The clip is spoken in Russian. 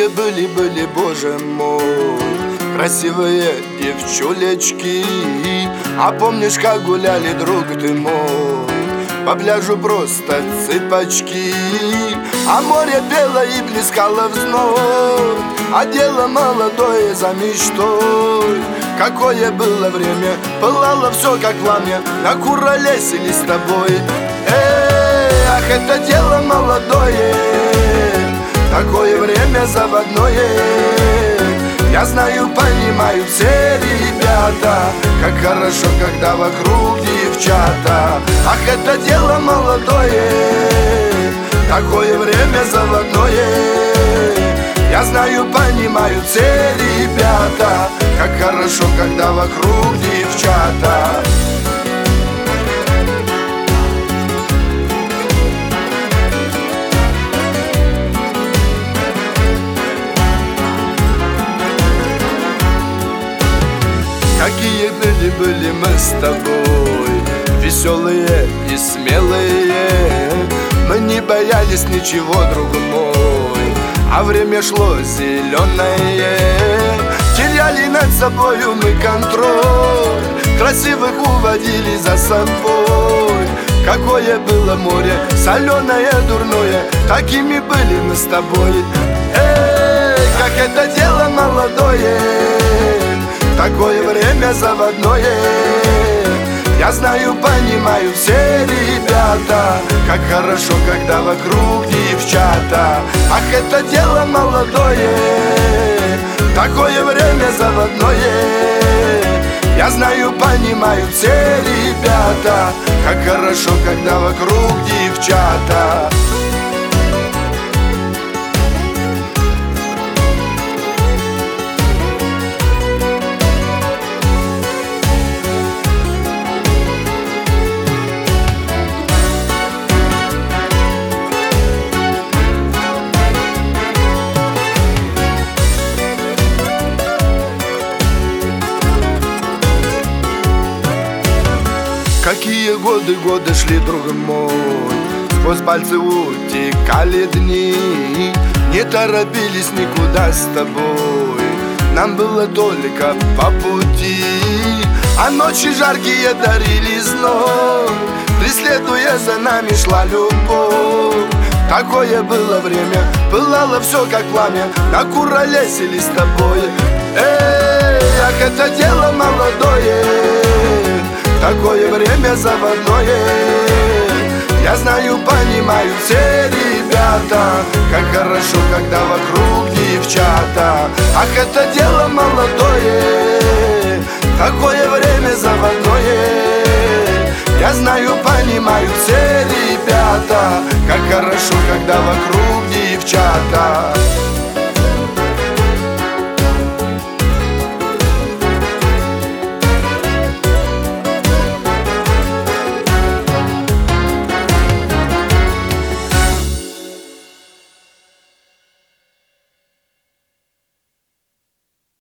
Какие были, боже мой, красивые девчулечки. А помнишь, как гуляли, друг ты мой, по пляжу просто цыпочки. А море пело и плескало в зной, а дело молодое за мечтой. Какое было время, пылало все как пламя, накуролесили с тобой. Ах, это дело молодое, такое время заводное. Я знаю, понимаю все ребята, как хорошо, когда вокруг девчата. Ах, это дело молодое, такое время заводное. Я знаю, понимаю все ребята, как хорошо, когда вокруг девчата. Какие были мы с тобой, веселые и смелые. Мы не боялись ничего, друг мой, а время шло зеленое. Теряли над собою мы контроль, красивых уводили за собой. Какое было море, соленое, дурное, такими были мы с тобой. Как это дело молодое, такое время заводное. Я знаю, понимаю все ребята, как хорошо, когда вокруг девчата. Ах, это дело молодое, такое время заводное. Я знаю, понимаю все ребята, как хорошо, когда вокруг девчата. Какие годы шли, друг мой, сквозь пальцы утекали дни. Не торопились никуда с тобой, нам было только по пути. А ночи жаркие дарили зной, преследуя за нами шла любовь. Такое было время, пылало все как пламя, накуролесили с тобой. Как это дело молодое, такое время заводное. Я знаю, понимаю все ребята, как хорошо, когда вокруг девчата. Ах, это дело молодое, такое время заводное. Я знаю, понимаю все ребята, как хорошо, когда вокруг девчата.